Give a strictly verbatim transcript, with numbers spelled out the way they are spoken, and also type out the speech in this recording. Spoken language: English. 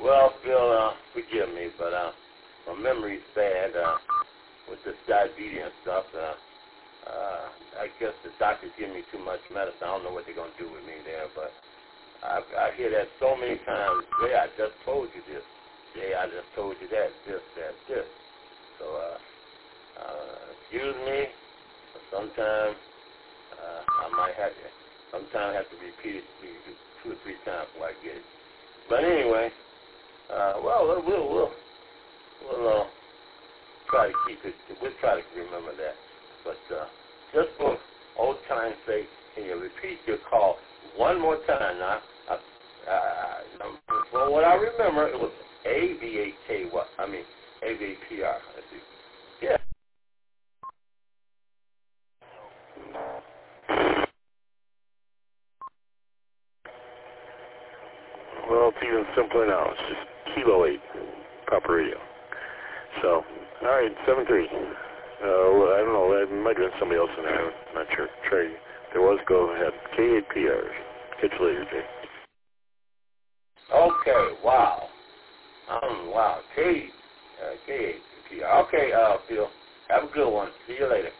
Well, Phil, uh, forgive me, but uh, my memory's bad uh, with this diabetes and stuff. Uh, uh, I guess the doctors give me too much medicine. I don't know what they're going to do with me there, but I, I hear that so many times. Jay, I just told you this. Jay, I just told you that, this, that, this. So, uh, uh, excuse me, but sometimes uh, I might have to, sometimes have to repeat it two or three times before I get it. But anyway, uh, well, we'll, we'll, we'll, we'll uh, try to keep it, we'll try to remember that. But uh, just for old time's sake, can you repeat your call one more time now? Uh, uh, well, what I remember, it was A V A K Y, I mean, A V A P R. Let's see. Yeah. Well, it's even simpler now. It's just Kilo eight, proper radio. So, all right, seven three. Uh, well, I don't know. It might have been somebody else in there. I'm not sure. Trey, if there was, go ahead. K eight P R. Catch you later, Jay. Okay, wow. Um, wow. K, uh, K eight P R. Okay, uh, Phil, have a good one. See you later.